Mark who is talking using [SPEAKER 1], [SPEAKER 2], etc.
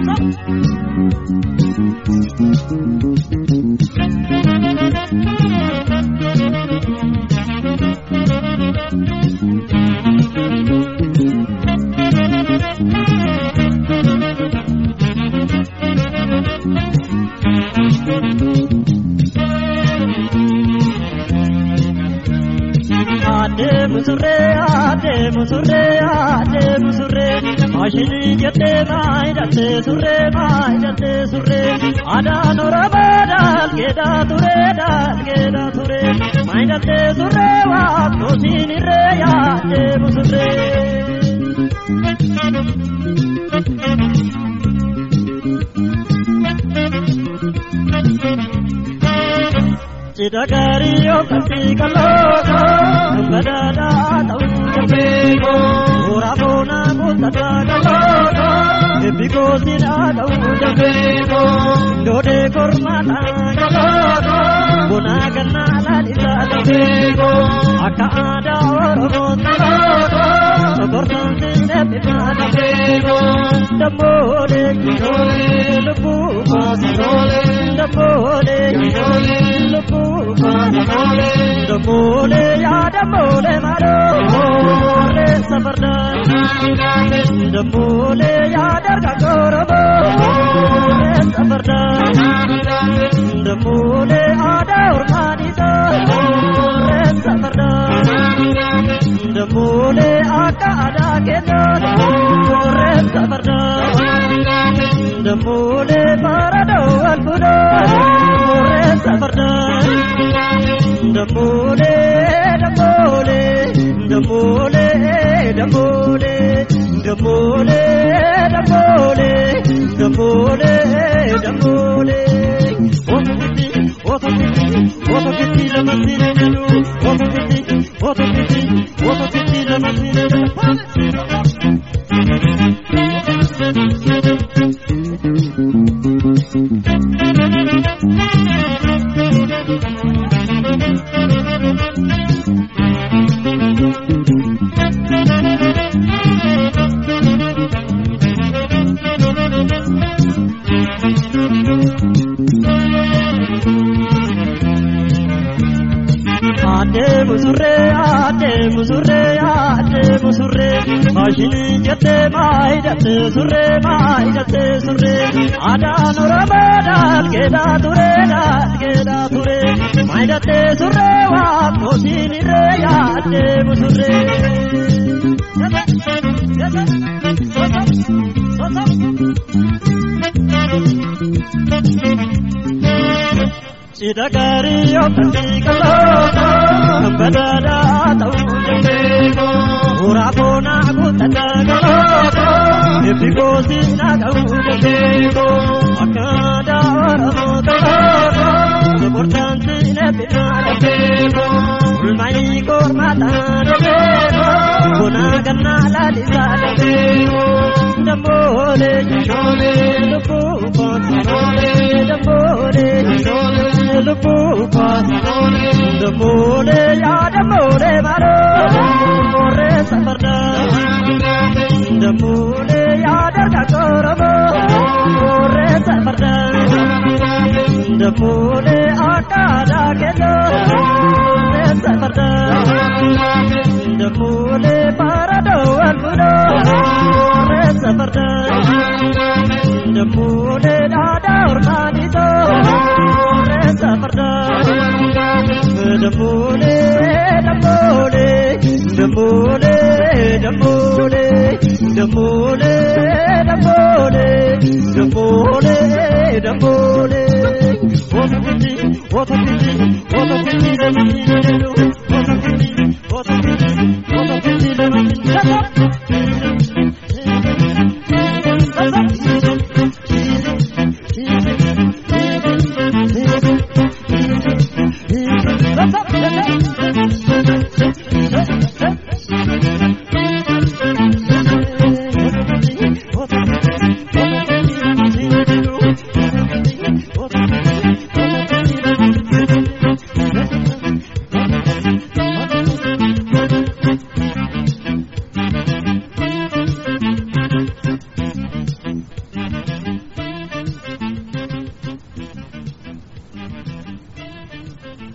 [SPEAKER 1] Ashini jete maidate surre ada nora badal keda ture maidate surre wa tosini re ya de musurre Chidagari yo kasi kaloko badada tau jabego ora bona mutata kaloko ebiko sina tau jabego dode kormata kaloko bona ganna la disa jabego aka ada oro kaloko sobortante nebina jabego damole lupu pasole damole lupu Damole ya damole maro re sabarda damole ya darga korbo re sabarda damole ada urmanita re sabarda damole ada kendo re sabarda damole parado albudo re sabarda Damole Ashini jete maidate surre ada nora badal keda ture maidate surre wa tosini re ya de musurre Chidagari yo kasi kaloko badada tau jabego ora bona mutata kaloko ebiko sina tau jabego akada oro kaloko sobortante nebina jabego ulmai kormata jabego bona ganna la disa jabego damole lupu pasole damole lupu pasole damole ya damole maro re sabarda damole ya darga korbo re sabarda damole akada kendo re sabarda damole parado albudo re sabarda damole ada urmanito re sabarda damole damole